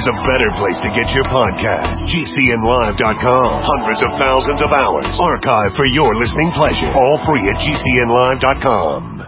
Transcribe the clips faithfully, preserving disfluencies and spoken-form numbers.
there's a better place to get your podcast. G C N live dot com. Hundreds of thousands of hours archived for your listening pleasure. All free at G C N live dot com.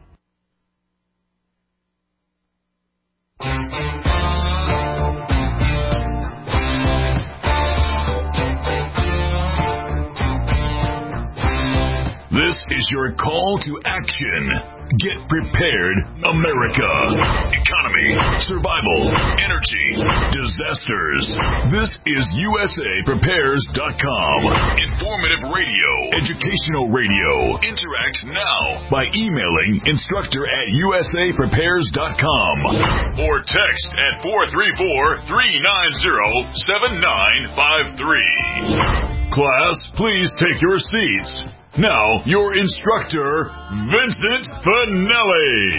This is your call to action. Get prepared, America. Economy, survival, energy, disasters. This is U S A Prepares dot com. Informative radio, educational radio. Interact now by emailing instructor at U S A Prepares dot com or text at four three four, three nine zero, seven nine five three. Class, please take your seats. Now, your instructor, Vincent Finelli.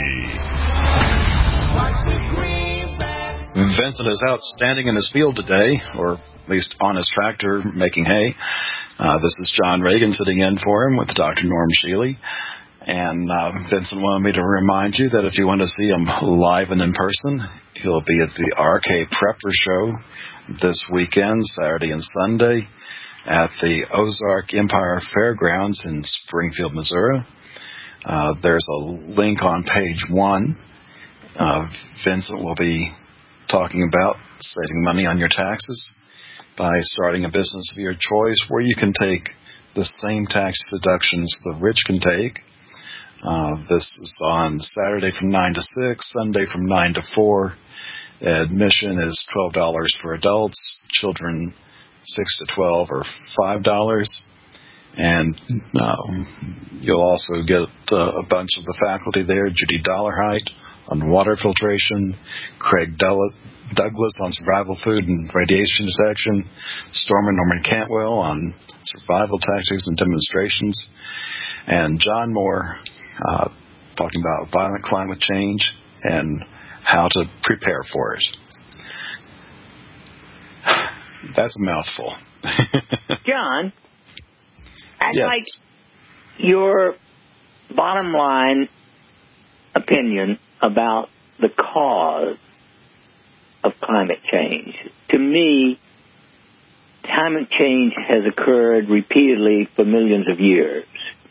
Vincent is outstanding in his field today, or at least on his tractor making hay. Uh, this is John Reagan sitting in for him with Doctor Norm Shealy. And uh, Vincent wanted me to remind you that if you want to see him live and in person, he'll be at the R K Prepper Show this weekend, Saturday and Sunday, at the Ozark Empire Fairgrounds in Springfield, Missouri. Uh, there's a link on page one. Uh, Vincent will be talking about saving money on your taxes by starting a business of your choice where you can take the same tax deductions the rich can take. Uh, this is on Saturday from nine to six, Sunday from nine to four. Admission is twelve dollars for adults, children six to twelve or five dollars, and um, you'll also get uh, a bunch of the faculty there. Judy Dollarhite on water filtration, Craig Douglas on survival food and radiation detection, Storm and Norman Cantwell on survival tactics and demonstrations, and John Moore uh, talking about violent climate change and how to prepare for it. That's a mouthful. John, I'd yes. like your bottom line opinion about the cause of climate change. To me, climate change has occurred repeatedly for millions of years.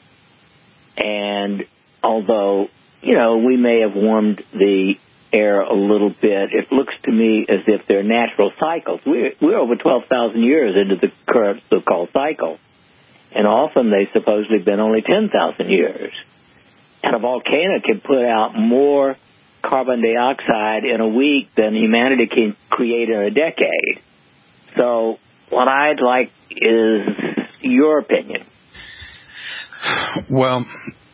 And although, you know, we may have warmed the air a little bit, it looks to me as if they're natural cycles. We're, we're over twelve thousand years into the current so-called cycle, and often they've supposedly been only ten thousand years. And a volcano can put out more carbon dioxide in a week than humanity can create in a decade. So what I'd like is your opinion. Well,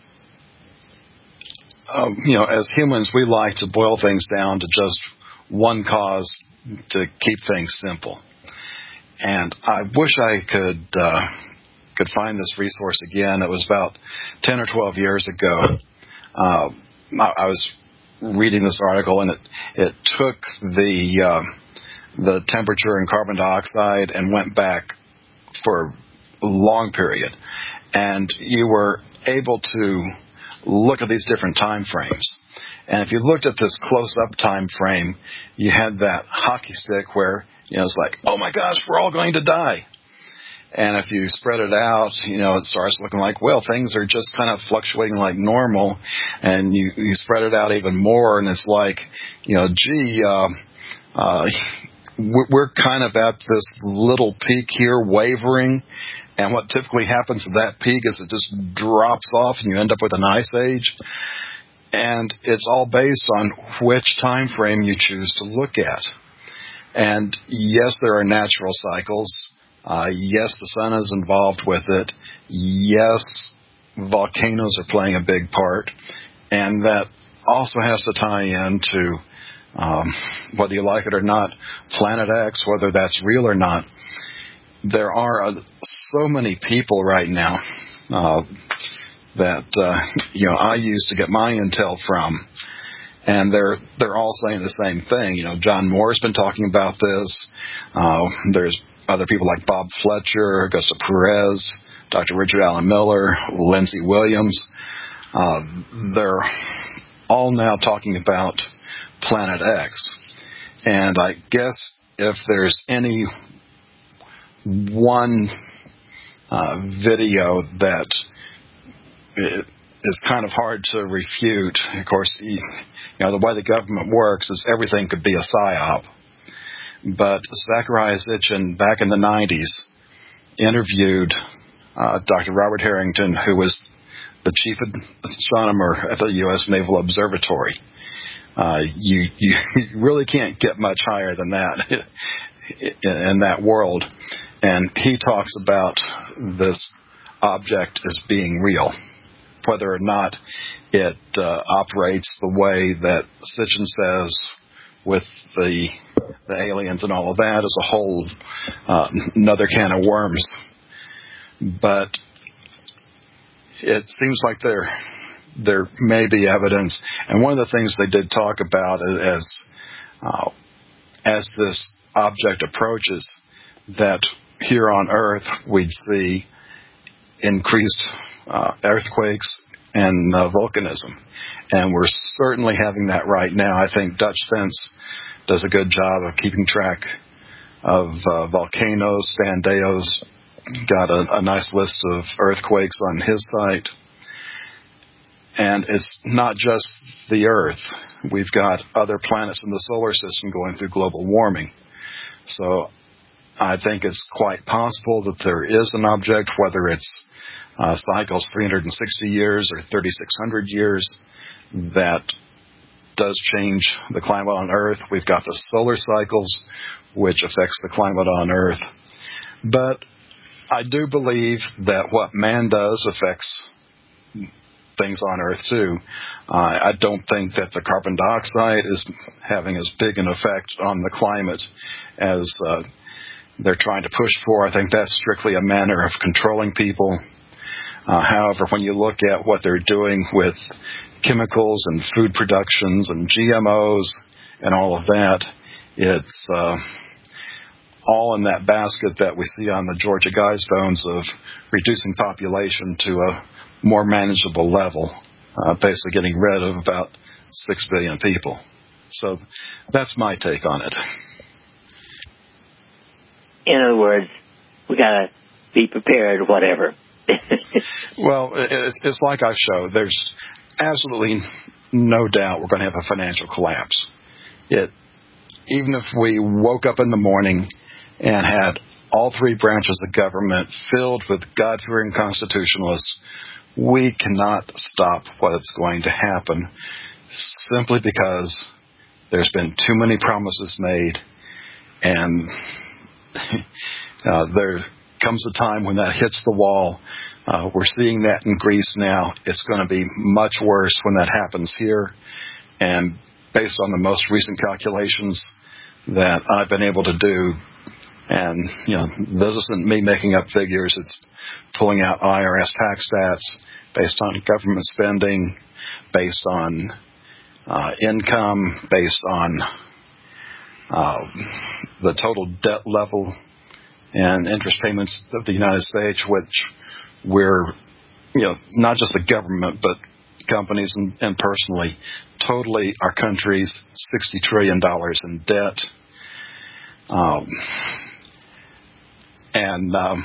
Um, you know, as humans, we like to boil things down to just one cause to keep things simple. And I wish I could uh, could find this resource again. It was about ten or twelve years ago. Uh, I, I was reading this article, and it it took the uh, the temperature in carbon dioxide and went back for a long period, and you were able to look at these different time frames. And if you looked at this close-up time frame, you had that hockey stick where, you know, it's like, oh my gosh, we're all going to die. And if you spread it out, you know, it starts looking like, well, things are just kind of fluctuating like normal. And you, you spread it out even more, and it's like, you know, gee, uh, uh, we're kind of at this little peak here, wavering. And what typically happens at that peak is it just drops off and you end up with an ice age. And it's all based on which time frame you choose to look at. And yes, there are natural cycles. Uh, yes, the sun is involved with it. Yes, volcanoes are playing a big part. And that also has to tie into, um, whether you like it or not, Planet X, whether that's real or not. There are uh, so many people right now uh, that uh, you know I use to get my intel from, and they're they're all saying the same thing. You know, John Moore's been talking about this. Uh, there's other people like Bob Fletcher, Augusta Perez, Doctor Richard Allen Miller, Lindsey Williams. Uh, they're all now talking about Planet X, and I guess if there's any one uh, video that it, is kind of hard to refute. Of course, you know, the way the government works is everything could be a psyop. But Zecharia Sitchin, back in the nineties, interviewed uh, Doctor Robert Harrington, who was the chief astronomer at the U S Naval Observatory. Uh, you, you really can't get much higher than that in that world. And he talks about this object as being real. Whether or not it uh, operates the way that Sitchin says with the the aliens and all of that is a whole uh, another can of worms. But it seems like there there may be evidence. And one of the things they did talk about as uh, as this object approaches, that here on Earth we'd see increased uh, earthquakes and uh, volcanism. And we're certainly having that right now. I think Dutch Sense does a good job of keeping track of uh, volcanoes. Stan Deyo's got a, a nice list of earthquakes on his site. And it's not just the Earth. We've got other planets in the solar system going through global warming. So I think it's quite possible that there is an object, whether it's uh, cycles three hundred sixty years or thirty-six hundred years, that does change the climate on Earth. We've got the solar cycles, which affects the climate on Earth. But I do believe that what man does affects things on Earth too. Uh, I don't think that the carbon dioxide is having as big an effect on the climate as uh, they're trying to push for. I think that's strictly a manner of controlling people. Uh, however, when you look at what they're doing with chemicals and food productions and G M Os and all of that, it's uh, all in that basket that we see on the Georgia Guidestones of reducing population to a more manageable level, uh, basically getting rid of about six billion people. So that's my take on it. In other words, we got to be prepared, whatever. Well, it's, it's like I showed. There's absolutely no doubt we're going to have a financial collapse. It, even if we woke up in the morning and had all three branches of government filled with God-fearing constitutionalists, we cannot stop what's going to happen simply because there's been too many promises made, and uh, there comes a time when that hits the wall. Uh, we're seeing that in Greece now. It's going to be much worse when that happens here. And based on the most recent calculations that I've been able to do, and you know, this isn't me making up figures, it's pulling out I R S tax stats based on government spending, based on uh, income, based on uh, the total debt level and interest payments of the United States, which we're, you know, not just the government, but companies and, and personally, totally our country's sixty trillion dollars in debt. Um, and um,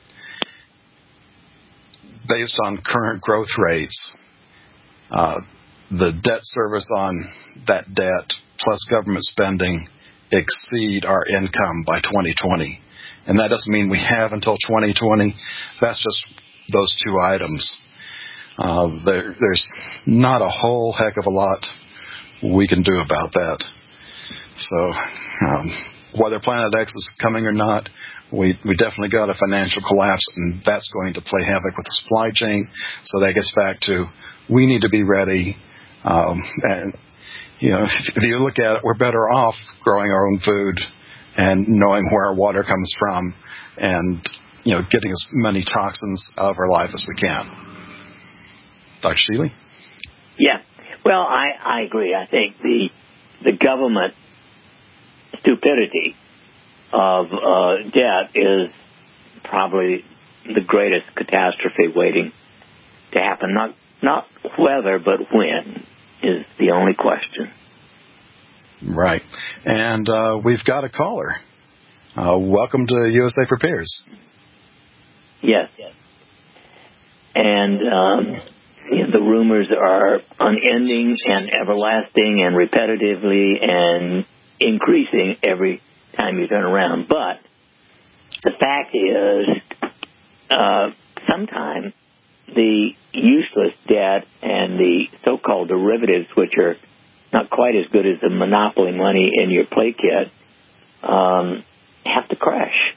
based on current growth rates, uh, the debt service on that debt plus government spending exceed our income by twenty twenty. And that doesn't mean we have until twenty twenty. That's just those two items. Uh, there, there's not a whole heck of a lot we can do about that. So um, whether Planet X is coming or not, we, we definitely got a financial collapse, and that's going to play havoc with the supply chain. So that gets back to we need to be ready. Um, and, you know, if, if you look at it, we're better off growing our own food and knowing where our water comes from and, you know, getting as many toxins out of our life as we can. Doctor Seeley? Yeah. Well, I, I agree. I think the the government stupidity of uh, debt is probably the greatest catastrophe waiting to happen. Not not whether, but when is the only question. Right. And uh, we've got a caller. Uh, welcome to U S A Prepares. Yes. And um, you know, the rumors are unending and everlasting and repetitively and increasing every time you turn around. But the fact is, uh, sometimes the useless debt and the so-called derivatives, which are not quite as good as the monopoly money in your play kit, um, have to crash.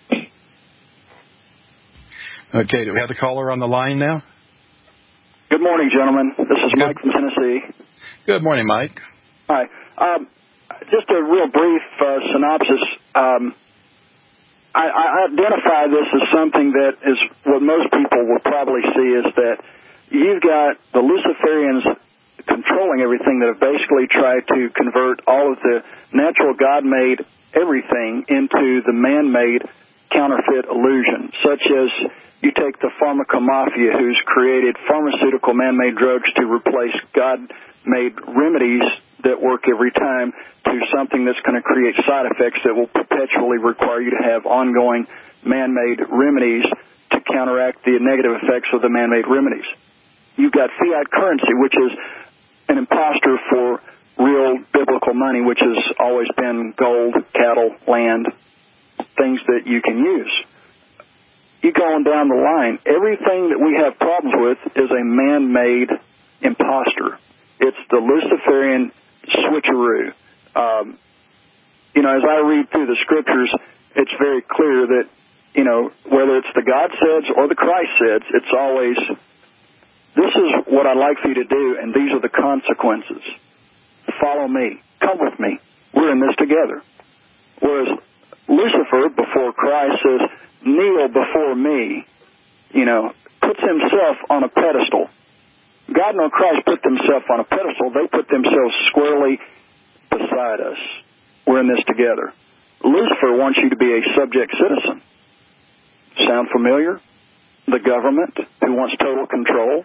Okay, do we have the caller on the line now? Good morning, gentlemen. This is Mike from Tennessee. Good morning, Mike. Hi. Um, just a real brief uh, synopsis. Um, I, I identify this as something that is what most people will probably see is that you've got the Luciferians controlling everything that have basically tried to convert all of the natural God-made everything into the man-made counterfeit illusion, such as you take the pharmacomafia who's created pharmaceutical man-made drugs to replace God-made remedies that work every time to something that's going to create side effects that will perpetually require you to have ongoing man-made remedies to counteract the negative effects of the man-made remedies. You've got fiat currency, which is an imposter for real biblical money, which has always been gold, cattle, land, things that you can use. You go on down the line, everything that we have problems with is a man-made imposter. It's the Luciferian switcheroo. Um, you know, as I read through the scriptures, it's very clear that, you know, whether it's the God says or the Christ says, it's always, this is what I'd like for you to do, and these are the consequences. Follow me. Come with me. We're in this together. Whereas Lucifer, before Christ, says, kneel before me, you know, puts himself on a pedestal. God nor Christ put themselves on a pedestal. They put themselves squarely beside us. We're in this together. Lucifer wants you to be a subject citizen. Sound familiar? The government, who wants total control.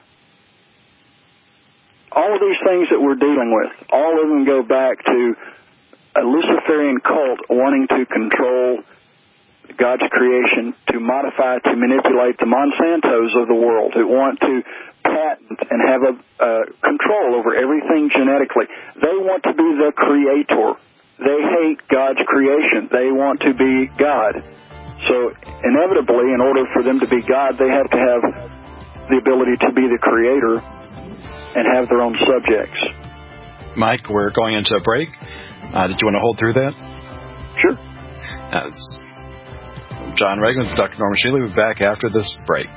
All of these things that we're dealing with, all of them go back to a Luciferian cult wanting to control God's creation, to modify, to manipulate the Monsantos of the world, who want to patent and have a uh, control over everything genetically. They want to be the creator. They hate God's creation. They want to be God. So inevitably, in order for them to be God, they have to have the ability to be the creator and have their own subjects. Mike, we're going into a break. Uh, did you want to hold through that? Sure. Uh, John Reagan with Doctor Norman Shealy. We'll be back after this break.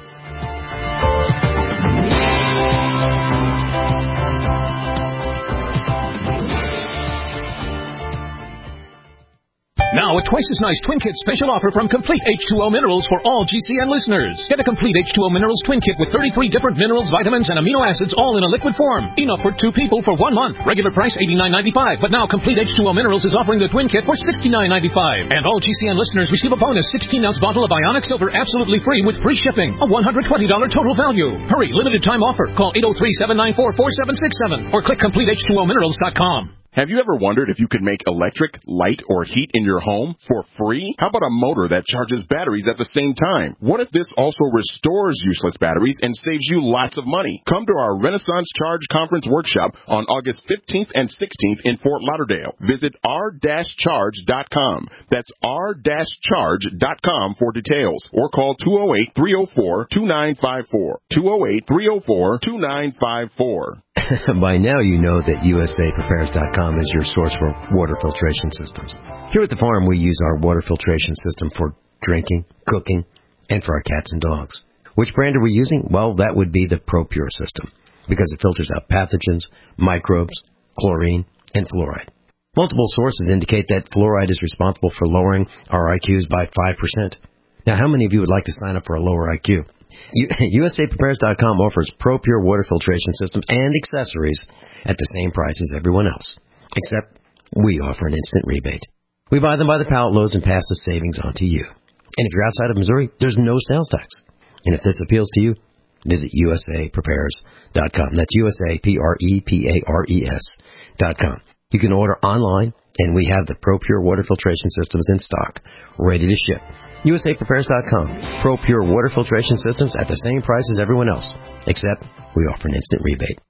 Now, a twice as nice Twin Kit special offer from Complete H two O Minerals for all G C N listeners. Get a Complete H two O Minerals Twin Kit with thirty-three different minerals, vitamins, and amino acids all in a liquid form. Enough for two people for one month. Regular price eighty-nine ninety-five, but now Complete H two O Minerals is offering the Twin Kit for sixty-nine ninety-five. And all G C N listeners receive a bonus sixteen ounce bottle of Ionic Silver absolutely free with free shipping. A one hundred twenty dollars total value. Hurry, limited time offer. Call eight oh three, seven nine four, four seven six seven or click complete H two O minerals dot com. Have you ever wondered if you could make electric, light, or heat in your home for free? How about a motor that charges batteries at the same time? What if this also restores useless batteries and saves you lots of money? Come to our Renaissance Charge Conference Workshop on August fifteenth and sixteenth in Fort Lauderdale. Visit r dash charge dot com. That's r dash charge dot com for details. Or call two oh eight, three oh four, two nine five four. two oh eight, three oh four, two nine five four. By now you know that U S A Prepares dot com is your source for water filtration systems. Here at the farm, we use our water filtration system for drinking, cooking, and for our cats and dogs. Which brand are we using? Well, that would be the ProPure system, because it filters out pathogens, microbes, chlorine, and fluoride. Multiple sources indicate that fluoride is responsible for lowering our I Qs by five percent. Now, how many of you would like to sign up for a lower I Q? U S A Prepares dot com offers ProPure water filtration systems and accessories at the same price as everyone else, except we offer an instant rebate. We buy them by the pallet loads and pass the savings on to you. And if you're outside of Missouri, there's no sales tax. And if this appeals to you, visit U S A Prepares dot com. That's U S A P R E P A R E S dot com. You can order online And we have the ProPure water filtration systems in stock, ready to ship. U S A Prepares dot com. ProPure water filtration systems at the same price as everyone else, except we offer an instant rebate.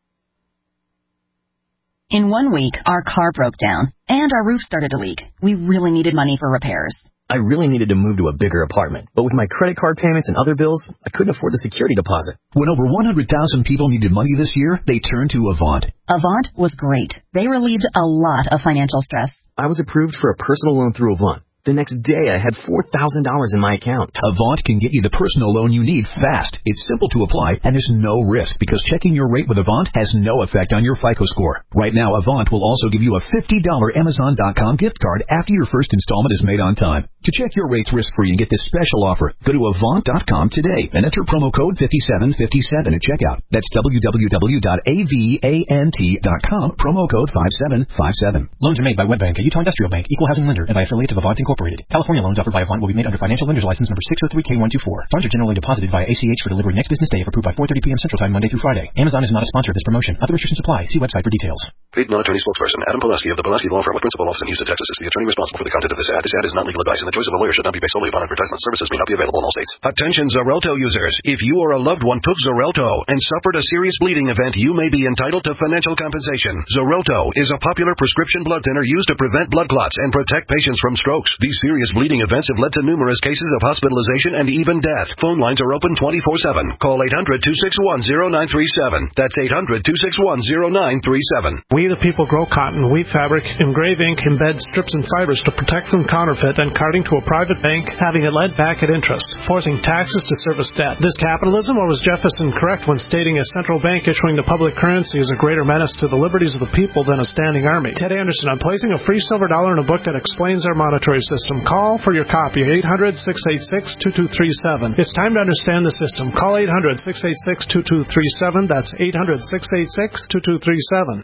In one week, our car broke down, and our roof started to leak. We really needed money for repairs. I really needed to move to a bigger apartment, but with my credit card payments and other bills, I couldn't afford the security deposit. When over one hundred thousand people needed money this year, they turned to Avant. Avant was great. They relieved a lot of financial stress. I was approved for a personal loan through Avant. The next day, I had four thousand dollars in my account. Avant can get you the personal loan you need fast. It's simple to apply, and there's no risk because checking your rate with Avant has no effect on your FICO score. Right now, Avant will also give you a fifty dollars Amazon dot com gift card after your first installment is made on time. To check your rates risk-free and get this special offer, go to Avant dot com today and enter promo code fifty-seven fifty-seven at checkout. That's w w w dot avant dot com, promo code five seven five seven. Loans are made by WebBank, a Utah Industrial Bank, equal housing lender, and by affiliates of Avant Incorporated. California loans offered by Avant will be made under financial lender's license number six oh three K one two four. Funds are generally deposited via A C H for delivery next business day if approved by four thirty p.m. Central Time, Monday through Friday. Amazon is not a sponsor of this promotion. Other restrictions apply. See website for details. Paid non-attorney spokesperson Adam Pulaski of the Pulaski Law Firm with principal office in Houston, Texas is the attorney responsible for the content of this ad. This ad is not legal advice, and the choice of a lawyer should not be based solely upon advertisement. Services may not be available in all states. Attention Xarelto users. If you or a loved one took Xarelto and suffered a serious bleeding event, you may be entitled to financial compensation. Xarelto is a popular prescription blood thinner used to prevent blood clots and protect patients from strokes. These serious bleeding events have led to numerous cases of hospitalization and even death. Phone lines are open twenty-four seven. Call eight hundred two six one zero nine three seven. That's eight hundred two six one zero nine three seven. We the people grow cotton, weave fabric, engrave ink, embed strips and fibers to protect from counterfeit and carting to a private bank, having it led back at interest, forcing taxes to service debt. This capitalism, or was Jefferson correct when stating a central bank issuing the public currency is a greater menace to the liberties of the people than a standing army? Ted Anderson, I'm placing a free silver dollar in a book that explains our monetary system. Call for your copy, eight hundred six eight six two two three seven. It's time to understand the system. Call eight hundred six eight six two two three seven. That's eight hundred six eight six two two three seven.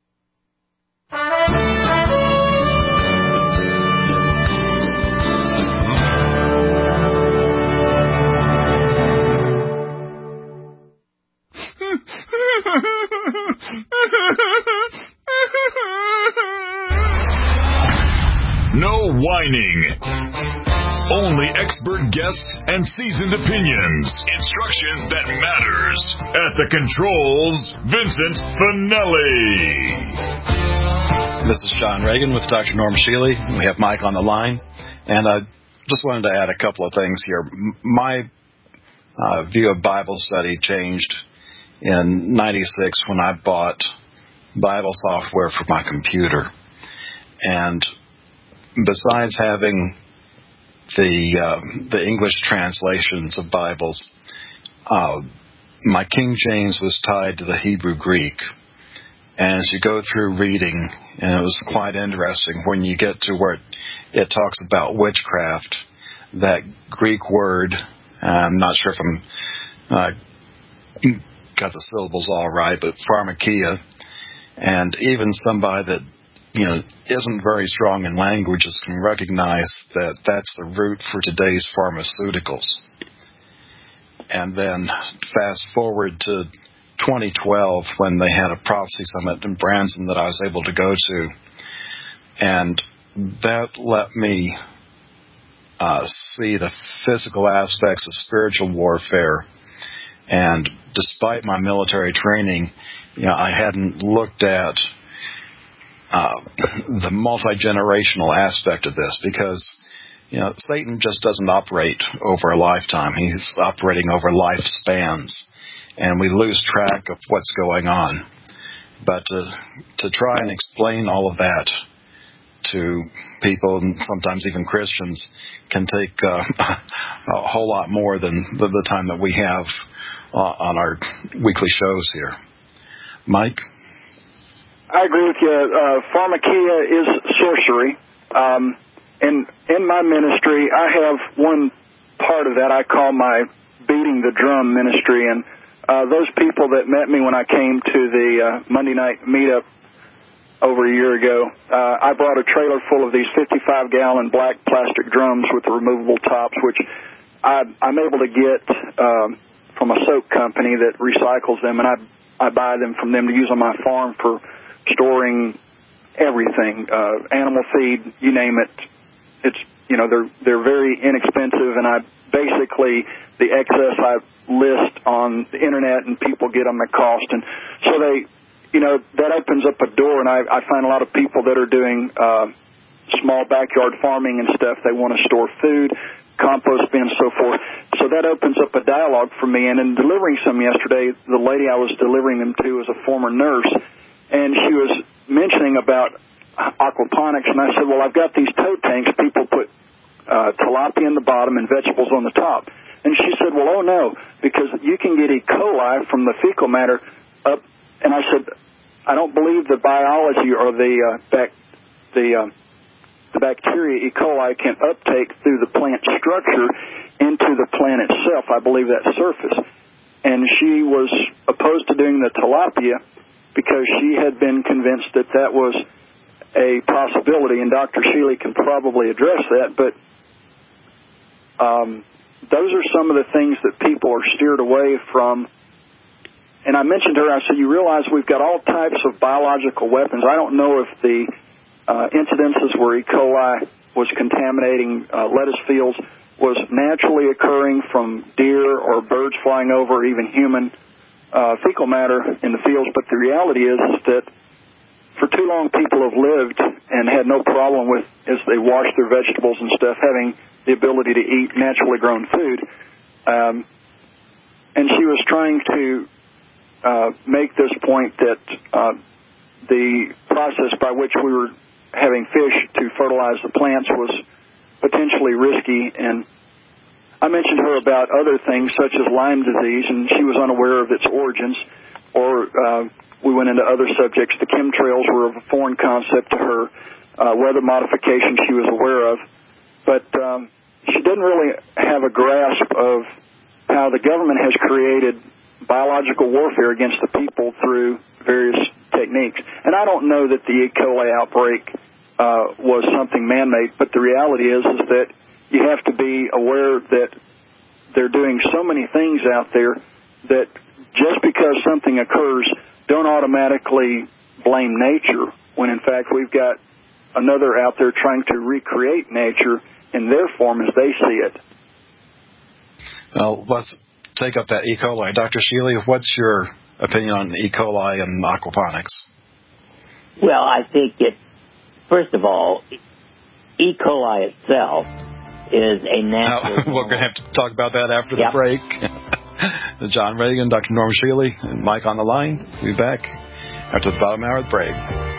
No whining. Only expert guests and seasoned opinions. Instruction that matters. At the controls, Vincent Finelli. This is John Reagan with Doctor Norm Shealy. We have Mike on the line. And I just wanted to add a couple of things here. My uh, view of Bible study changed in ninety-six when I bought Bible software for my computer. And besides having the uh, the English translations of Bibles, uh, my King James was tied to the Hebrew Greek. And as you go through reading, and it was quite interesting, when you get to where it, it talks about witchcraft, that Greek word, I'm not sure if I'm uh, got the syllables all right, but pharmakia, and even somebody that you know, isn't very strong in languages can recognize that that's the root for today's pharmaceuticals. And then fast forward to twenty twelve when they had a prophecy summit in Branson that I was able to go to. And that let me uh, see the physical aspects of spiritual warfare. And despite my military training, you know, I hadn't looked at Uh, the multi-generational aspect of this, because you know Satan just doesn't operate over a lifetime. He's operating over lifespans, and we lose track of what's going on. But to, to try and explain all of that to people, and sometimes even Christians, can take uh, a whole lot more than the, the time that we have uh, on our weekly shows here. Mike? I agree with you. Uh, pharmakia is sorcery. Um, and in my ministry, I have one part of that I call my beating the drum ministry. And uh, those people that met me when I came to the uh, Monday night meetup over a year ago, uh, I brought a trailer full of these fifty-five gallon black plastic drums with the removable tops, which I, I'm able to get um, from a soap company that recycles them, and I, I buy them from them to use on my farm for storing everything, uh, animal feed, you name it. It's, you know, they're they're very inexpensive, and I basically, the excess I list on the internet, and people get them at cost. And so they, you know, that opens up a door, and I, I find a lot of people that are doing uh, small backyard farming and stuff, they want to store food, compost bins, so forth. So that opens up a dialogue for me. And in delivering some yesterday, the lady I was delivering them to was a former nurse, and she was mentioning about aquaponics, and I said, well, I've got these tote tanks. People put uh, tilapia in the bottom and vegetables on the top. And she said, well, oh, no, because you can get E. coli from the fecal matter up. And I said, I don't believe the biology or the uh, bac- the uh, the bacteria E. coli can uptake through the plant structure into the plant itself. I believe that's surface. And she was opposed to doing the tilapia because she had been convinced that that was a possibility, and Doctor Shealy can probably address that, but um, those are some of the things that people are steered away from. And I mentioned to her, I said, you realize we've got all types of biological weapons. I don't know if the uh, incidences where E. coli was contaminating uh, lettuce fields was naturally occurring from deer or birds flying over, or even human uh, fecal matter in the fields, but the reality is, is that for too long people have lived and had no problem with, as they wash their vegetables and stuff, having the ability to eat naturally grown food. Um, and she was trying to uh, make this point that uh, the process by which we were having fish to fertilize the plants was potentially risky. And I mentioned to her about other things such as Lyme disease, and she was unaware of its origins. Or uh, we went into other subjects. The chemtrails were a foreign concept to her. Uh, weather modification she was aware of. But um, she didn't really have a grasp of how the government has created biological warfare against the people through various techniques. And I don't know that the E. coli outbreak uh, was something man-made, but the reality is, is that you have to be aware that they're doing so many things out there that just because something occurs, don't automatically blame nature, when in fact we've got another out there trying to recreate nature in their form as they see it. Well, let's take up that E. coli. Doctor Shealy, what's your opinion on E. coli and aquaponics? Well, I think it, first of all, E. coli itself is a natural... Now, we're going to have to talk about that after yep. the break. John Reagan, Doctor Norm Shealy, and Mike on the line. We'll be back after the bottom hour of the break.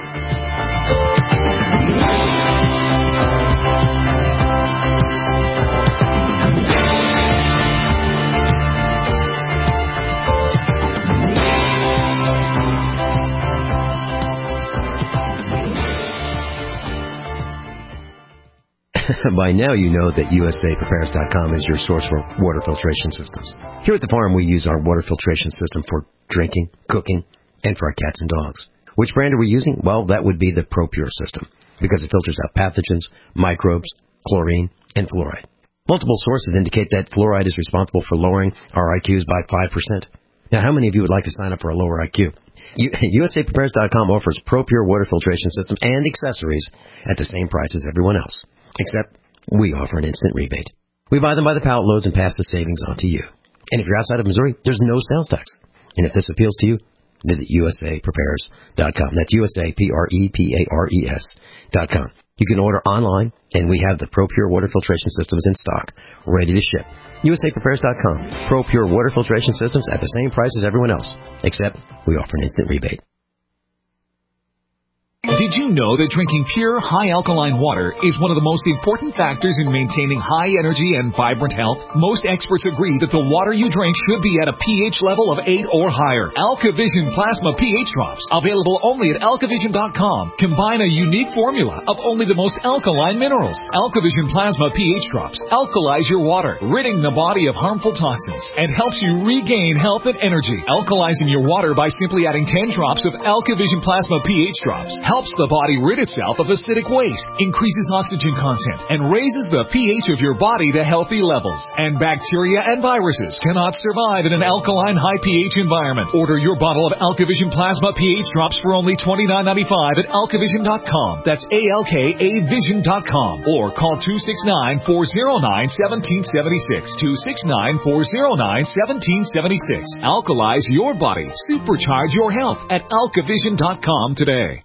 By now you know that U S A Prepares dot com is your source for water filtration systems. Here at the farm we use our water filtration system for drinking, cooking, and for our cats and dogs. Which brand are we using? Well, that would be the ProPure system, because it filters out pathogens, microbes, chlorine, and fluoride. Multiple sources indicate that fluoride is responsible for lowering our I Qs by five percent. Now, how many of you would like to sign up for a lower I Q? U S A Prepares dot com offers ProPure water filtration systems and accessories at the same price as everyone else. Except we offer an instant rebate. We buy them by the pallet loads and pass the savings on to you. And if you're outside of Missouri, there's no sales tax. And if this appeals to you, visit U S A Prepares dot com. That's U S A P R E P A R E S dot com. You can order online, and we have the ProPure water filtration systems in stock, ready to ship. U S A Prepares dot com. ProPure water filtration systems at the same price as everyone else, except we offer an instant rebate. Did you know that drinking pure, high-alkaline water is one of the most important factors in maintaining high energy and vibrant health? Most experts agree that the water you drink should be at a pH level of eight or higher. AlkaVision Plasma pH Drops, available only at alkavision dot com, combine a unique formula of only the most alkaline minerals. AlkaVision Plasma pH Drops alkalize your water, ridding the body of harmful toxins, and helps you regain health and energy. Alkalizing your water by simply adding ten drops of AlkaVision Plasma pH Drops helps helps the body rid itself of acidic waste, increases oxygen content, and raises the pH of your body to healthy levels. And bacteria and viruses cannot survive in an alkaline high pH environment. Order your bottle of AlkaVision Plasma pH drops for only twenty-nine ninety-five at alkavision dot com. That's A L K A vision dot com. Or call two six nine, four oh nine, one seven seven six. two six nine, four oh nine, one seven seven six. Alkalize your body. Supercharge your health at alkavision dot com today.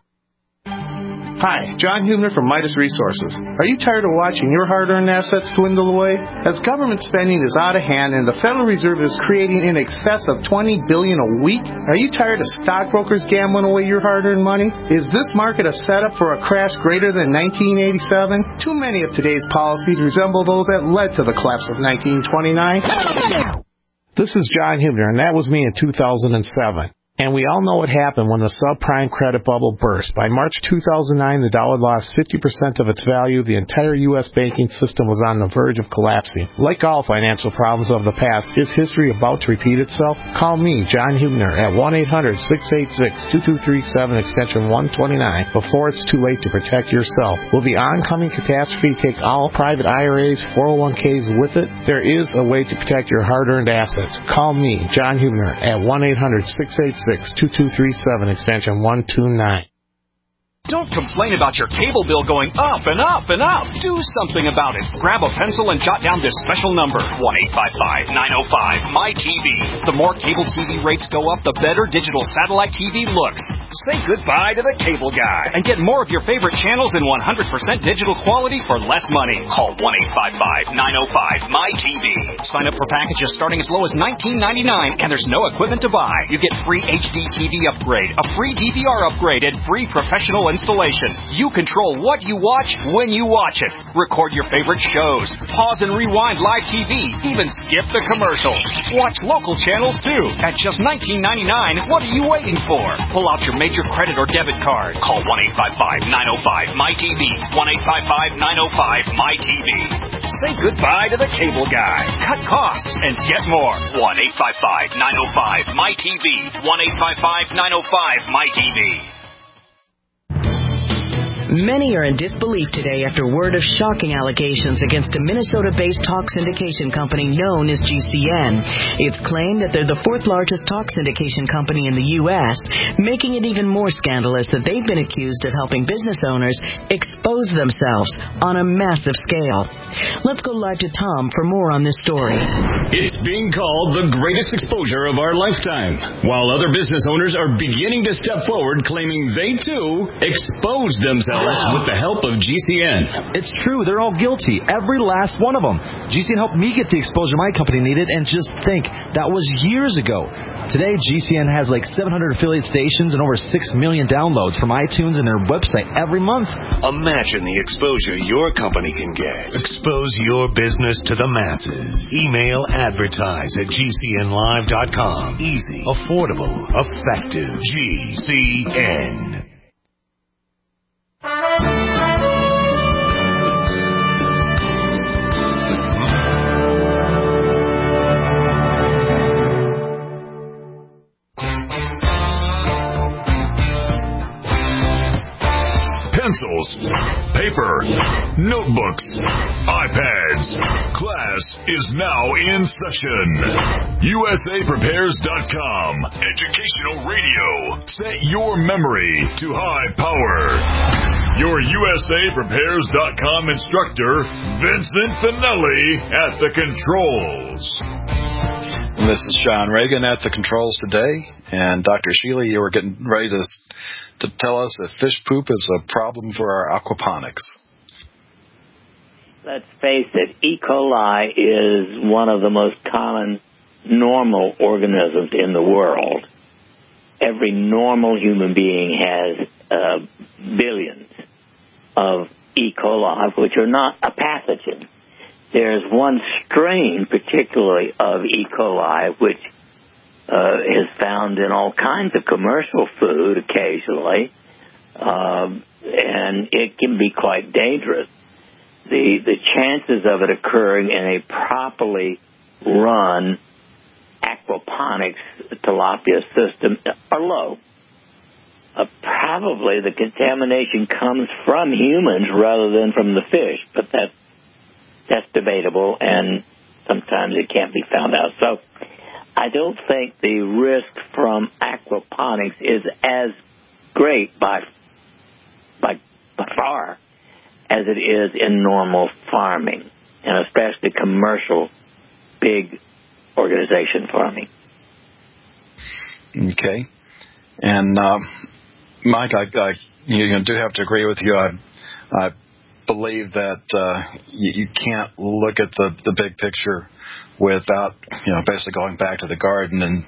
Hi, John Hubner from Midas Resources. Are you tired of watching your hard-earned assets dwindle away? As government spending is out of hand and the Federal Reserve is creating in excess of twenty billion dollars a week, are you tired of stockbrokers gambling away your hard-earned money? Is this market a setup for a crash greater than nineteen eighty-seven? Too many of today's policies resemble those that led to the collapse of nineteen twenty-nine. This is John Hubner, and that was me in two thousand seven. And we all know what happened when the subprime credit bubble burst. By March two thousand nine, the dollar lost fifty percent of its value. The entire U S banking system was on the verge of collapsing. Like all financial problems of the past, is history about to repeat itself? Call me, John Hubner, at one eight hundred, six eight six, two two three seven, extension one twenty-nine, before it's too late to protect yourself. Will the oncoming catastrophe take all private I R As, four oh one k's with it? There is a way to protect your hard-earned assets. Call me, John Hubner, at one eight hundred, six eight six, two two three seven, extension one two nine. Don't complain about your cable bill going up and up and up. Do something about it. Grab a pencil and jot down this special number, one eight five five, nine oh five, M Y T V. The more cable T V rates go up, the better digital satellite T V looks. Say goodbye to the cable guy and get more of your favorite channels in one hundred percent digital quality for less money. Call one eight five five, nine oh five, M Y T V. Sign up for packages starting as low as nineteen ninety-nine, and there's no equipment to buy. You get free H D T V upgrade, a free D V R upgrade, and free professional installation. You control what you watch when you watch it. Record your favorite shows. Pause and rewind live T V. Even skip the commercials. Watch local channels too. At just nineteen ninety-nine, what are you waiting for? Pull out your major credit or debit card. Call one eight five five, nine oh five, M Y T V. one eight five five, nine oh five, M Y T V. Say goodbye to the cable guy. Cut costs and get more. one eight five five, nine oh five, M Y T V. one eight five five, nine oh five, M Y T V. Many are in disbelief today after word of shocking allegations against a Minnesota-based talk syndication company known as G C N. It's claimed that they're the fourth largest talk syndication company in the U S, making it even more scandalous that they've been accused of helping business owners expose themselves on a massive scale. Let's go live to Tom for more on this story. It's being called the greatest exposure of our lifetime, while other business owners are beginning to step forward claiming they, too, exposed themselves with the help of G C N. It's true. They're all guilty. Every last one of them. G C N helped me get the exposure my company needed, and just think, that was years ago. Today, G C N has like seven hundred affiliate stations and over six million downloads from iTunes and their website every month. Imagine the exposure your company can get. Expose your business to the masses. Email advertise at G C N live dot com. Easy, affordable, effective. G C N. Pencils, paper, notebooks, iPads. Class is now in session. U S A Prepares dot com. Educational radio. Set your memory to high power. Your U S A Prepares dot com instructor, Vincent Finelli, at the controls. This is John Reagan at the controls today. And Doctor Shealy, you were getting ready to... to tell us if fish poop is a problem for our aquaponics. Let's face it, E. coli is one of the most common normal organisms in the world. Every normal human being has uh, billions of E. coli, which are not a pathogen. There's one strain, particularly, of E. coli, which Uh, is found in all kinds of commercial food occasionally, um, and it can be quite dangerous. The the chances of it occurring in a properly run aquaponics tilapia system are low. uh, probably the contamination comes from humans rather than from the fish, but that that's debatable, and sometimes it can't be found out. So I don't think the risk from aquaponics is as great by by, by far as it is in normal farming, and especially commercial big organization farming. Okay. And uh, Mike, I, I you know, do have to agree with you. I, I believe that uh, you, you can't look at the, the big picture without, you know, basically going back to the garden and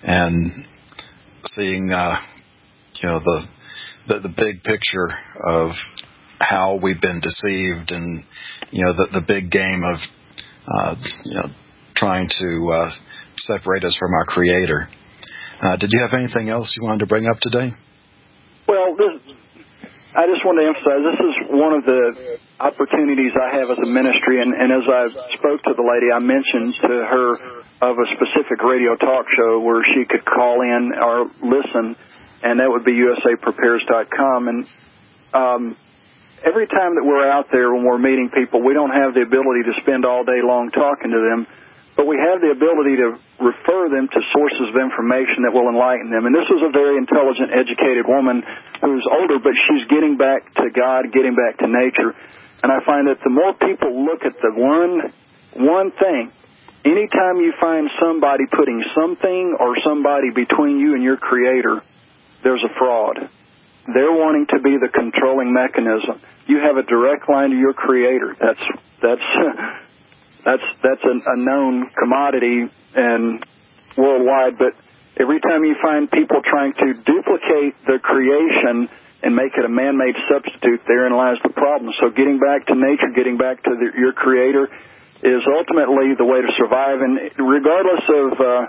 and seeing, uh, you know, the, the the big picture of how we've been deceived, and you know, the the big game of uh, you know, trying to uh, separate us from our Creator. Uh, did you have anything else you wanted to bring up today? Well, this, I just want to emphasize this is one of the opportunities I have as a ministry, and, and as I spoke to the lady, I mentioned to her of a specific radio talk show where she could call in or listen, and that would be U S A prepares dot com. And um, every time that we're out there when we're meeting people, we don't have the ability to spend all day long talking to them, but we have the ability to refer them to sources of information that will enlighten them. And this was a very intelligent, educated woman who's older, but she's getting back to God, getting back to nature. And I find that the more people look at the one one thing, anytime you find somebody putting something or somebody between you and your Creator, there's a fraud. They're wanting to be the controlling mechanism. You have a direct line to your Creator. That's that's that's that's a, a known commodity and worldwide. But every time you find people trying to duplicate the creation and make it a man-made substitute, therein lies the problem. So getting back to nature, getting back to the, your Creator, is ultimately the way to survive. And regardless of uh,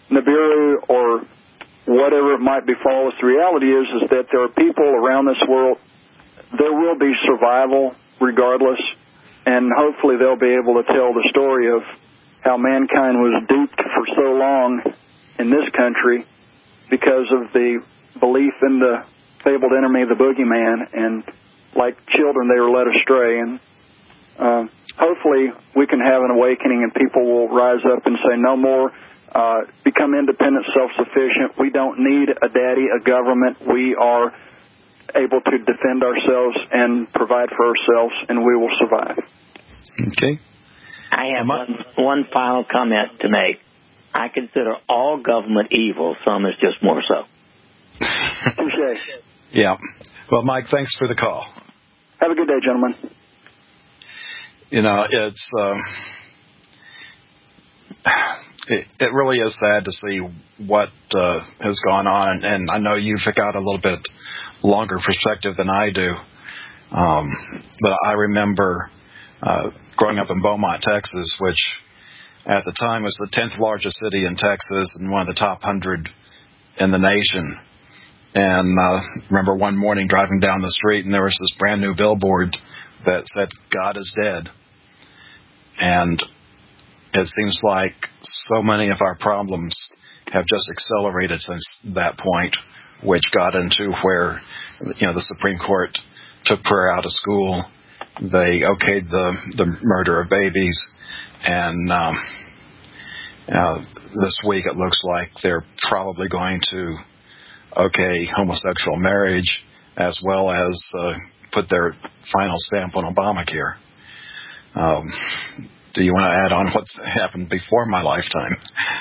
Nibiru or whatever it might befall us, the reality is is that there are people around this world. There will be survival regardless, and hopefully they'll be able to tell the story of how mankind was duped for so long in this country because of the belief in the fabled enemy, the boogeyman, and like children they were led astray. And uh, hopefully we can have an awakening and people will rise up and say no more. Uh, become independent, self-sufficient. We don't need a daddy, a government. We are able to defend ourselves and provide for ourselves, and we will survive. Okay. I have one, one final comment to make. I consider all government evil. Some is just more so. Touché. Yeah. Well, Mike, thanks for the call. Have a good day, gentlemen. You know, it's... Uh, It, it really is sad to see what uh, has gone on, and I know you've got a little bit longer perspective than I do. Um, but I remember uh, growing up in Beaumont, Texas, which at the time was the tenth largest city in Texas and one of the top hundred in the nation. And uh, remember one morning driving down the street, and there was this brand new billboard that said, "God is dead." And it seems like so many of our problems have just accelerated since that point, which got into where, you know, the Supreme Court took prayer out of school. They okayed the, the murder of babies. And um, uh, this week it looks like they're probably going to okay homosexual marriage as well as uh, put their final stamp on Obamacare. Um Do you want to add on what's happened before my lifetime?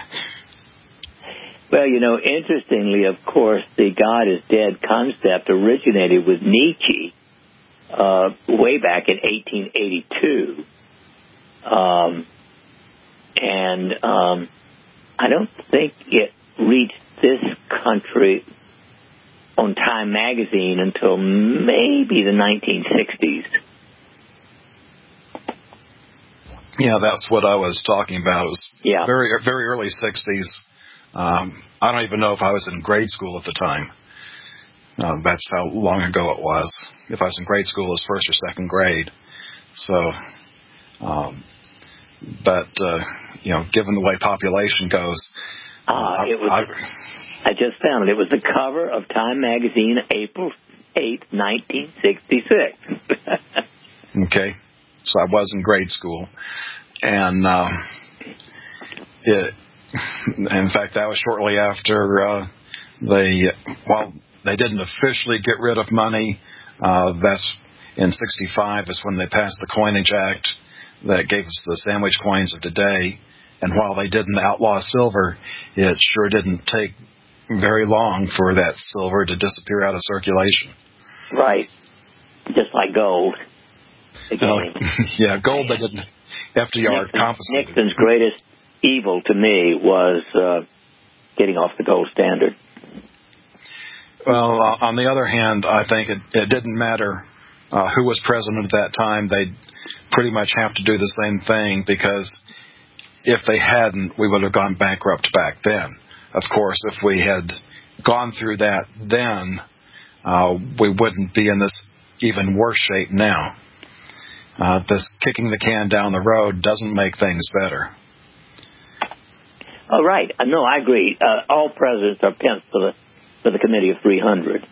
Well, you know, interestingly, of course, the God is dead concept originated with Nietzsche uh, way back in eighteen eighty-two. Um, and um, I don't think it reached this country on Time magazine until maybe the nineteen sixties. Yeah, that's what I was talking about. It was yeah. very, very early sixties. Um, I don't even know if I was in grade school at the time. Uh, that's how long ago it was. If I was in grade school, it was first or second grade. So, um, but, uh, you know, given the way population goes, uh, I, it was, I, I just found it. It was the cover of Time magazine, April eighth, nineteen sixty-six. Okay. So I was in grade school. And uh, it, in fact, that was shortly after uh, they, well, they didn't officially get rid of money. Uh, that's in sixty-five is when they passed the Coinage Act that gave us the sandwich coins of today. And while they didn't outlaw silver, it sure didn't take very long for that silver to disappear out of circulation. Right. Just like gold. Oh, yeah, gold they didn't. F D R Nixon, compensated. Nixon's greatest evil to me was uh, getting off the gold standard. Well, uh, on the other hand, I think it, it didn't matter uh, who was president at that time. They'd pretty much have to do the same thing, because if they hadn't, we would have gone bankrupt back then. Of course, if we had gone through that then, uh, we wouldn't be in this even worse shape now. Uh, this kicking the can down the road doesn't make things better. Oh, right. No, I agree. Uh, all presidents are pence for the for the Committee of three hundred.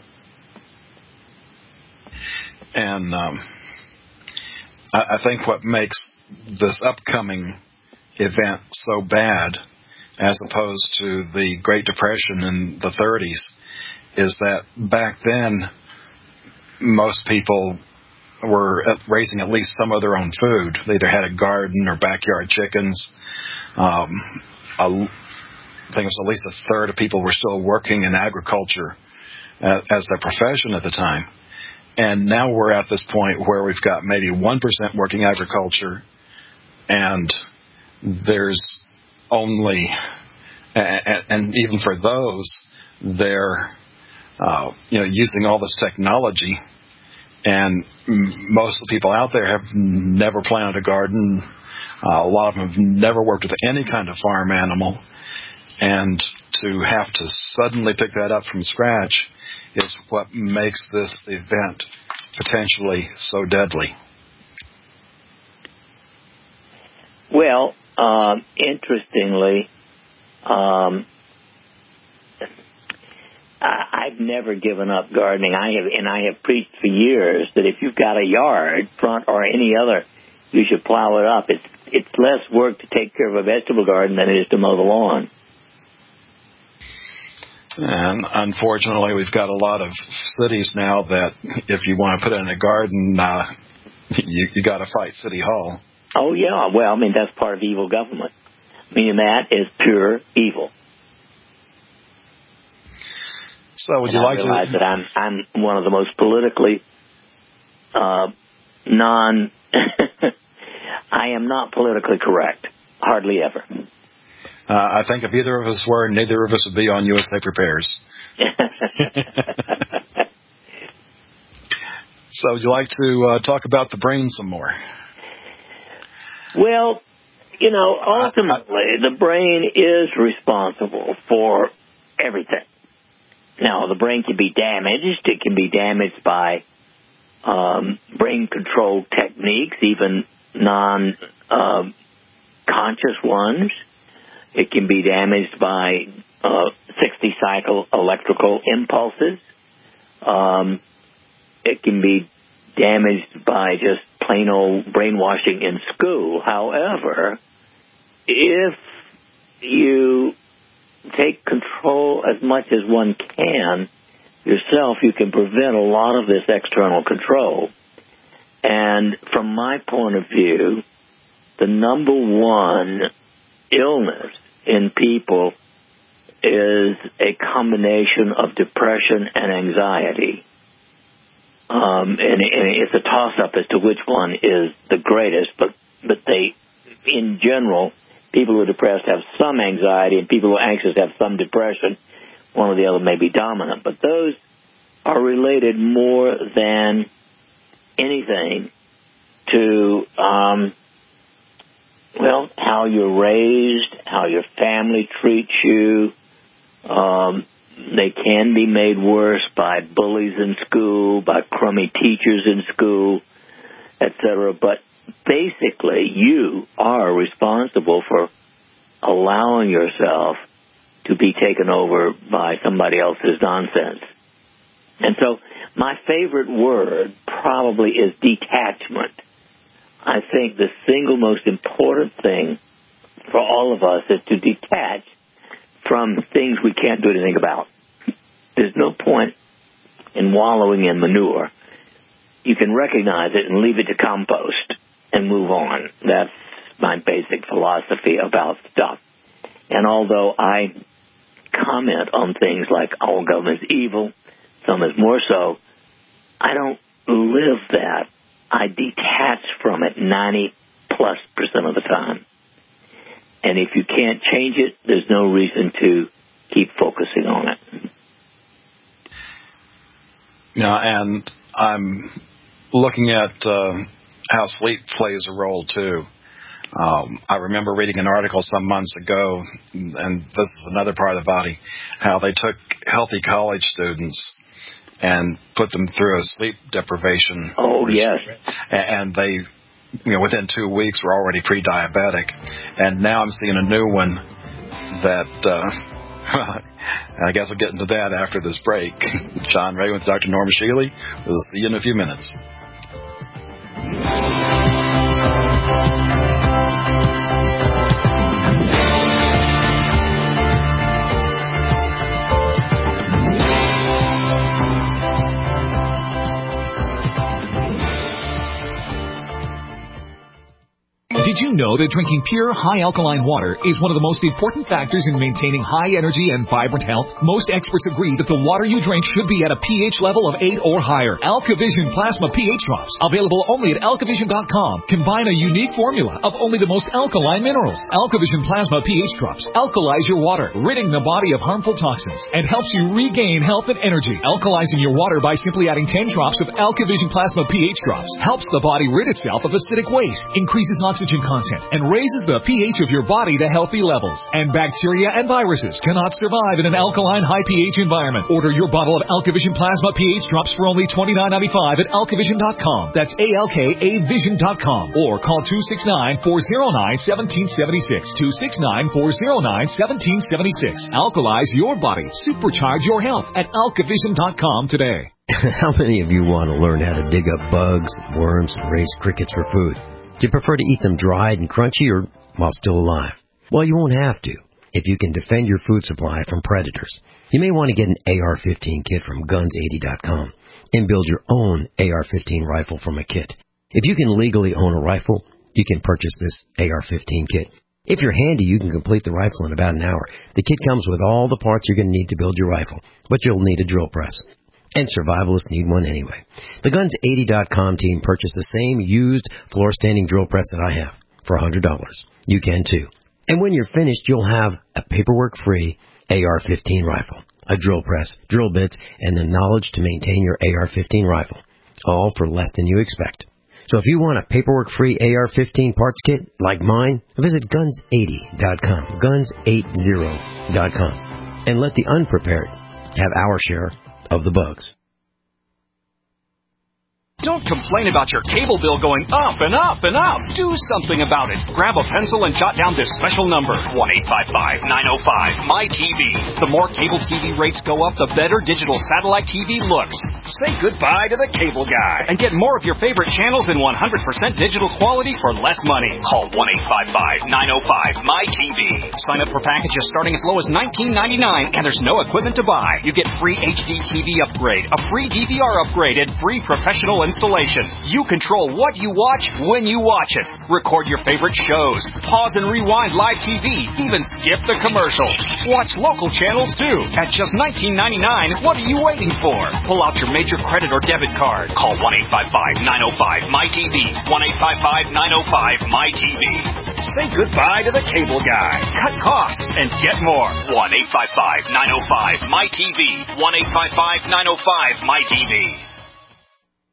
And um, I, I think what makes this upcoming event so bad, as opposed to the Great Depression in the thirties, is that back then most people were raising at least some of their own food. They either had a garden or backyard chickens. Um, a, I think it was at least a third of people were still working in agriculture uh, as their profession at the time. And now we're at this point where we've got maybe one percent working agriculture, and there's only, and, and even for those, they're uh, you know using all this technology. And most of the people out there have never planted a garden. Uh, a lot of them have never worked with any kind of farm animal. And to have to suddenly pick that up from scratch is what makes this event potentially so deadly. Well, um, interestingly, um, I've never given up gardening. I have, and I have preached for years that if you've got a yard, front or any other, you should plow it up. It's it's less work to take care of a vegetable garden than it is to mow the lawn. And unfortunately, we've got a lot of cities now that if you want to put in a garden, uh, you you got to fight City Hall. Oh yeah, well, I mean that's part of evil government. I mean that is pure evil. So would and you I like realize to? that I'm I'm one of the most politically uh, non. I am not politically correct, hardly ever. Uh, I think if either of us were, neither of us would be on U S A Prepares. So would you like to uh, talk about the brain some more? Well, you know, ultimately, the brain is responsible for everything. Now, the brain can be damaged. It can be damaged by um, brain control techniques, even non-conscious uh, ones. It can be damaged by uh, sixty-cycle electrical impulses. Um, it can be damaged by just plain old brainwashing in school. However, if you take control as much as one can yourself, you can prevent a lot of this external control. And from my point of view, the number one illness in people is a combination of depression and anxiety. Um, and, and it's a toss-up as to which one is the greatest, but, but they, in general, people who are depressed have some anxiety, and people who are anxious have some depression. One or the other may be dominant. But those are related more than anything to, um, well, how you're raised, how your family treats you. Um, they can be made worse by bullies in school, by crummy teachers in school, et cetera. But basically, you are responsible for allowing yourself to be taken over by somebody else's nonsense. And so my favorite word probably is detachment. I think the single most important thing for all of us is to detach from things we can't do anything about. There's no point in wallowing in manure. You can recognize it and leave it to compost and move on. That's my basic philosophy about stuff. And although I comment on things like all government's evil, some is more so, I don't live that. I detach from it ninety plus percent of the time. And if you can't change it, there's no reason to keep focusing on it. Yeah, and I'm looking at uh, how sleep plays a role, too. Um, I remember reading an article some months ago, and this is another part of the body, how they took healthy college students and put them through a sleep deprivation. Oh, yes. And they, you know, within two weeks were already pre-diabetic. And now I'm seeing a new one that, uh, I guess I'll get into that after this break. John Ray with Doctor Norma Shealy. We'll see you in a few minutes. Did you know that drinking pure, high alkaline water is one of the most important factors in maintaining high energy and vibrant health? Most experts agree that the water you drink should be at a pH level of eight or higher. AlkaVision Plasma pH Drops, available only at alkavision dot com, combine a unique formula of only the most alkaline minerals. AlkaVision Plasma pH Drops alkalize your water, ridding the body of harmful toxins, and helps you regain health and energy. Alkalizing your water by simply adding ten drops of AlkaVision Plasma pH Drops helps the body rid itself of acidic waste, increases oxygen content, and raises the pH of your body to healthy levels. And bacteria and viruses cannot survive in an alkaline high pH environment. Order your bottle of AlkaVision Plasma pH Drops for only twenty-nine ninety-five at alkavision dot com. That's A L K A vision dot com. Or call two six nine, four oh nine, one seven seven six. two six nine, four oh nine, one seven seven six. Alkalize your body. Supercharge your health at alkavision dot com today. How many of you want to learn how to dig up bugs, worms, and raise crickets for food? Do you prefer to eat them dried and crunchy or while still alive? Well, you won't have to if you can defend your food supply from predators. You may want to get an A R fifteen kit from guns eighty dot com and build your own A R fifteen rifle from a kit. If you can legally own a rifle, you can purchase this A R fifteen kit. If you're handy, you can complete the rifle in about an hour. The kit comes with all the parts you're going to need to build your rifle, but you'll need a drill press. And survivalists need one anyway. The guns eighty dot com team purchased the same used floor-standing drill press that I have for one hundred dollars. You can too. And when you're finished, you'll have a paperwork-free A R fifteen rifle, a drill press, drill bits, and the knowledge to maintain your A R fifteen rifle, all for less than you expect. So if you want a paperwork-free A R fifteen parts kit like mine, visit guns eighty dot com, guns eighty dot com, and let the unprepared have our share of the bugs. Don't complain about your cable bill going up and up and up. Do something about it. Grab a pencil and jot down this special number, one eight five five, nine oh five, M Y T V. The more cable T V rates go up, the better digital satellite T V looks. Say goodbye to the cable guy and get more of your favorite channels in one hundred percent digital quality for less money. Call one eight five five, nine oh five, M Y T V. Sign up for packages starting as low as nineteen ninety-nine, and there's no equipment to buy. You get free H D T V upgrade, a free D V R upgrade, and free professional installation. You control what you watch when you watch it. Record your favorite shows. Pause and rewind live T V. Even skip the commercials. Watch local channels too. At just nineteen ninety-nine, what are you waiting for? Pull out your major credit or debit card. Call one eight five five, nine oh five, M Y T V. one eight five five, nine oh five, M Y T V. Say goodbye to the cable guy. Cut costs and get more. one eight five five, nine oh five, M Y T V. one eight five five, nine oh five, M Y T V.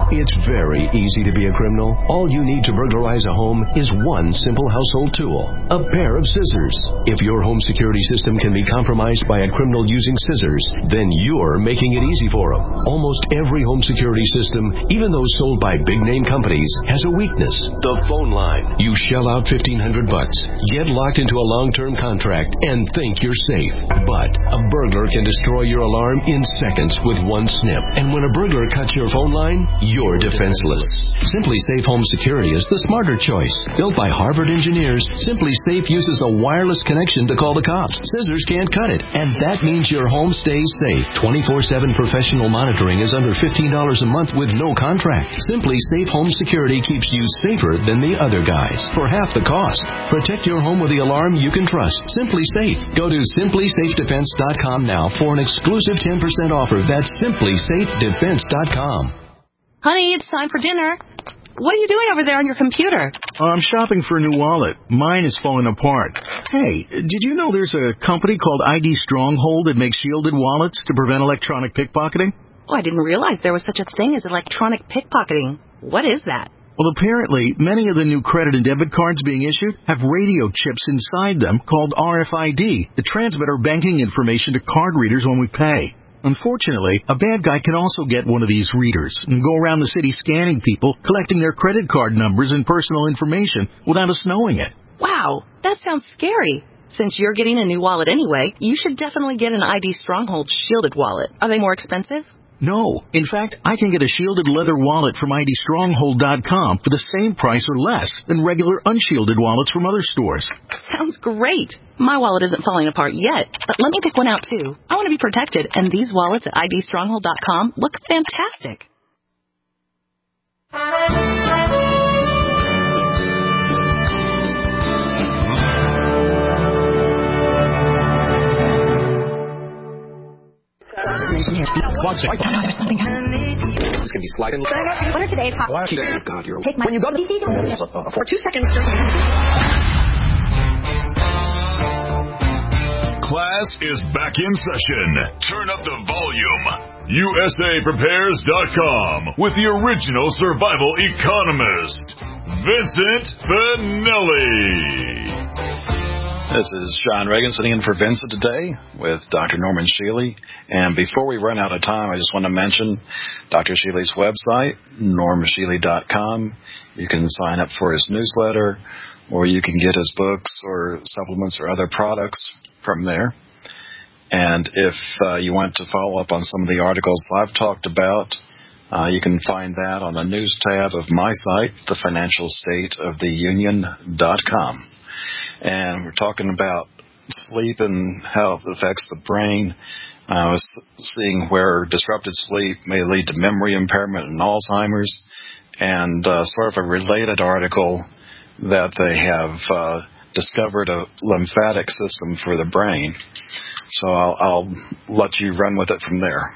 It's very easy to be a criminal. All you need to burglarize a home is one simple household tool, a pair of scissors. If your home security system can be compromised by a criminal using scissors, then you're making it easy for them. Almost every home security system, even those sold by big-name companies, has a weakness, the phone line. You shell out fifteen hundred bucks, get locked into a long-term contract, and think you're safe. But a burglar can destroy your alarm in seconds with one snip. And when a burglar cuts your phone line, you're defenseless. Simply Safe Home Security is the smarter choice. Built by Harvard engineers, Simply Safe uses a wireless connection to call the cops. Scissors can't cut it, and that means your home stays safe. twenty-four seven professional monitoring is under fifteen dollars a month with no contract. Simply Safe Home Security keeps you safer than the other guys for half the cost. Protect your home with the alarm you can trust. Simply Safe. Go to simply safe defense dot com now for an exclusive ten percent offer. That's simply safe defense dot com. Honey, it's time for dinner. What are you doing over there on your computer? I'm shopping for a new wallet. Mine is falling apart. Hey, did you know there's a company called I D Stronghold that makes shielded wallets to prevent electronic pickpocketing? Oh, I didn't realize there was such a thing as electronic pickpocketing. What is that? Well, apparently, many of the new credit and debit cards being issued have radio chips inside them called R F I D that transmit our banking information to card readers when we pay. Unfortunately, a bad guy can also get one of these readers and go around the city scanning people, collecting their credit card numbers and personal information without us knowing it. Wow, that sounds scary. Since you're getting a new wallet anyway, you should definitely get an I D Stronghold shielded wallet. Are they more expensive? No. In fact, I can get a shielded leather wallet from I D stronghold dot com for the same price or less than regular unshielded wallets from other stores. Sounds great. My wallet isn't falling apart yet, but let me pick one out too. I want to be protected, and these wallets at I D stronghold dot com look fantastic. Watch it. Oh, no, there's something happening. It's going to be sliding. What are today's hot Watch it. Oh, God, you're... Take my... When you go to... For two seconds. Class is back in session. Turn up the volume. U S A Prepares dot com with the original survival economist, Vincent Finelli. This is Sean Reagan sitting in for Vincent today with Doctor Norman Shealy. And before we run out of time, I just want to mention Doctor Shealy's website, norm shealy dot com. You can sign up for his newsletter, or you can get his books or supplements or other products from there. And if uh, you want to follow up on some of the articles I've talked about, uh, you can find that on the news tab of my site, the financial state of the union dot com. And we're talking about sleep and how it affects the brain. I was seeing where disrupted sleep may lead to memory impairment and Alzheimer's, and uh, sort of a related article that they have uh, discovered a lymphatic system for the brain. So I'll, I'll let you run with it from there.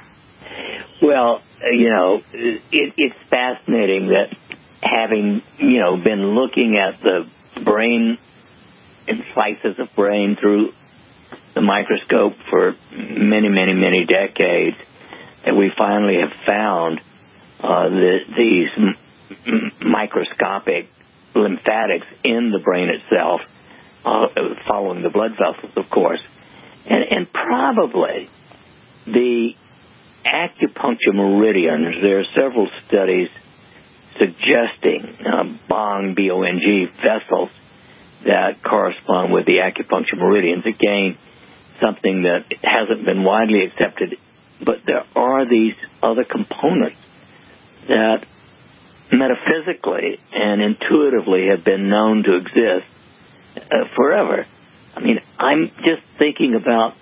Well, you know, it, it's fascinating that having, you know, been looking at the brain and slices of brain through the microscope for many, many, many decades, that we finally have found uh, the, these m- microscopic lymphatics in the brain itself, uh, following the blood vessels, of course. And, and probably the acupuncture meridians, there are several studies suggesting uh, Bong, B O N G, vessels that correspond with the acupuncture meridians. Again, something that hasn't been widely accepted, but there are these other components that metaphysically and intuitively have been known to exist uh, forever. I mean, I'm just thinking about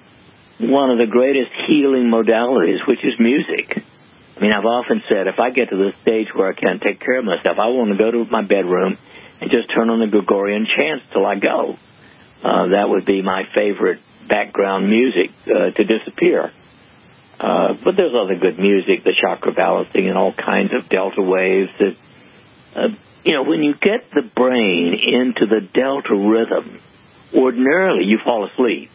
one of the greatest healing modalities, which is music. I mean, I've often said, if I get to the stage where I can't take care of myself, I want to go to my bedroom and just turn on the Gregorian chants till I go. Uh, that would be my favorite background music uh, to disappear. Uh, but there's other good music, the chakra balancing and all kinds of delta waves. That, uh, you know, when you get the brain into the delta rhythm, ordinarily you fall asleep.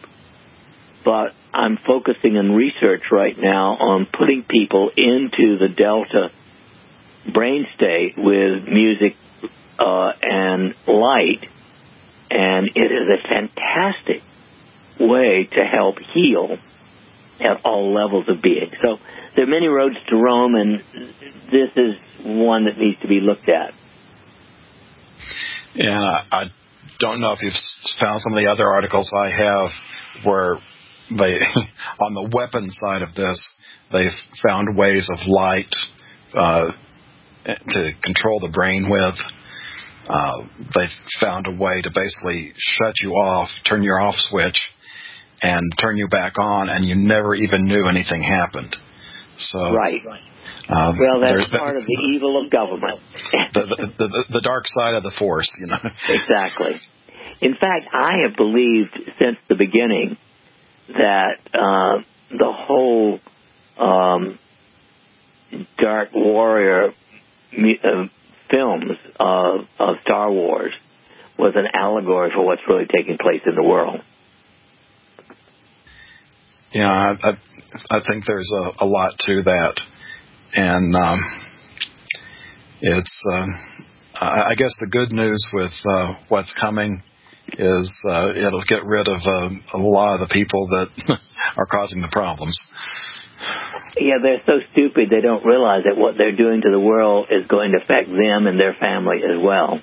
But I'm focusing in research right now on putting people into the delta brain state with music uh, and light, and it is a fantastic way to help heal at all levels of being. So there are many roads to Rome, and this is one that needs to be looked at. Yeah, I don't know if you've found some of the other articles I have where they, on the weapon side of this, they've found ways of light uh, to control the brain with. Uh, they've found a way to basically shut you off, turn your off switch, and turn you back on, and you never even knew anything happened. So, right. Uh, well, that's part of the evil of government. the, the, the, the dark side of the force, you know. Exactly. In fact, I have believed since the beginning that uh, the whole um, Dark Warrior uh, films of, of Star Wars was an allegory for what's really taking place in the world. Yeah, I, I, I think there's a, a lot to that. And um, it's, uh, I guess the good news with uh, what's coming is uh, it'll get rid of uh, a lot of the people that are causing the problems. Yeah, they're so stupid they don't realize that what they're doing to the world is going to affect them and their family as well.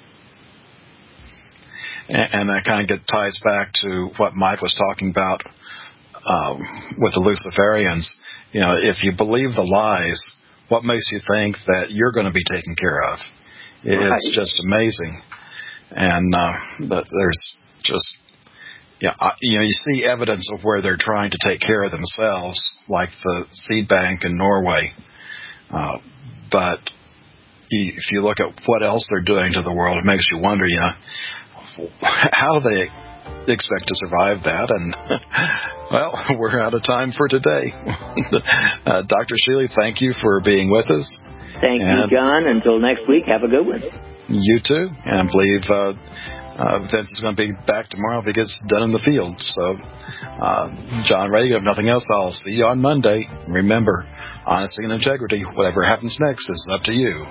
And, and that kind of get, ties back to what Mike was talking about um, with the Luciferians. You know, if you believe the lies, what makes you think that you're going to be taken care of? It's right. Just amazing. And uh, but there's just, yeah, you know, you see evidence of where they're trying to take care of themselves, like the seed bank in Norway. Uh, but if you look at what else they're doing to the world, it makes you wonder, you know, how do they expect to survive that? And, well, we're out of time for today. uh, Doctor Shealy, thank you for being with us. Thank and you, John. Until next week, have a good one. You too. And I believe uh, uh, Vince is going to be back tomorrow if he gets done in the field. So, uh, John Ray, if nothing else, I'll see you on Monday. Remember, honesty and integrity, whatever happens next is up to you.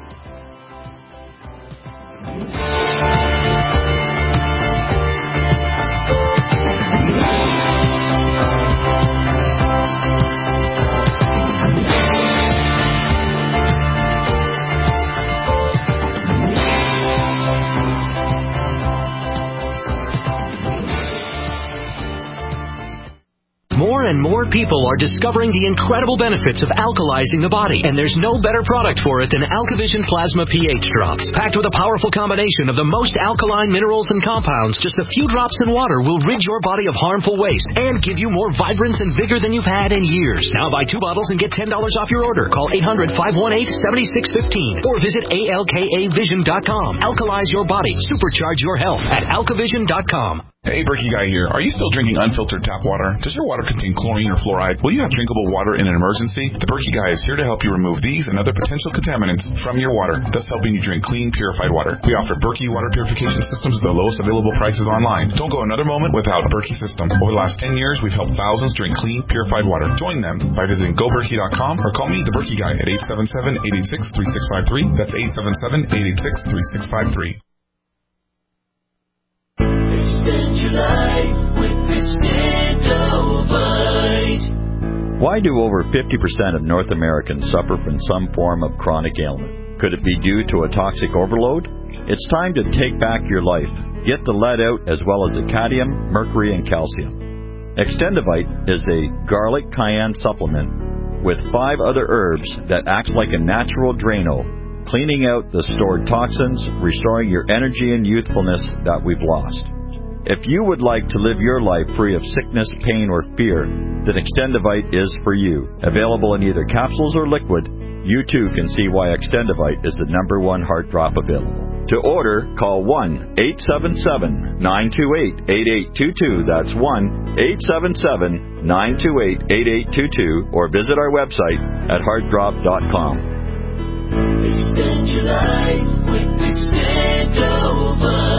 More and more people are discovering the incredible benefits of alkalizing the body, and there's no better product for it than AlkaVision Plasma pH Drops. Packed with a powerful combination of the most alkaline minerals and compounds, just a few drops in water will rid your body of harmful waste and give you more vibrance and vigor than you've had in years. Now buy two bottles and get ten dollars off your order. Call eight hundred, five one eight, seven six one five or visit A L K A vision dot com. Alkalize your body. Supercharge your health at alka vision dot com. Hey, Berkey Guy here. Are you still drinking unfiltered tap water? Does your water contain chlorine or fluoride? Will you have drinkable water in an emergency? The Berkey Guy is here to help you remove these and other potential contaminants from your water, thus helping you drink clean, purified water. We offer Berkey water purification systems at the lowest available prices online. Don't go another moment without a Berkey system. Over the last ten years, we've helped thousands drink clean, purified water. Join them by visiting go berkey dot com or call me, the Berkey Guy, at eight seven seven, eight eight six, three six five three. That's eight seven seven, eight eight six, three six five three. Extend your life with Extendovite. Why do over fifty percent of North Americans suffer from some form of chronic ailment? Could it be due to a toxic overload? It's time to take back your life. Get the lead out as well as the cadmium, mercury, and calcium. Extendovite is a garlic cayenne supplement with five other herbs that acts like a natural Drano, cleaning out the stored toxins, restoring your energy and youthfulness that we've lost. If you would like to live your life free of sickness, pain, or fear, then Extendovite is for you. Available in either capsules or liquid, you too can see why Extendovite is the number one heart drop available. To order, call one eight seven seven, nine two eight, eight eight two two. That's one eight seven seven, nine two eight, eight eight two two, or visit our website at heart drop dot com. Extend your life with Extendovite.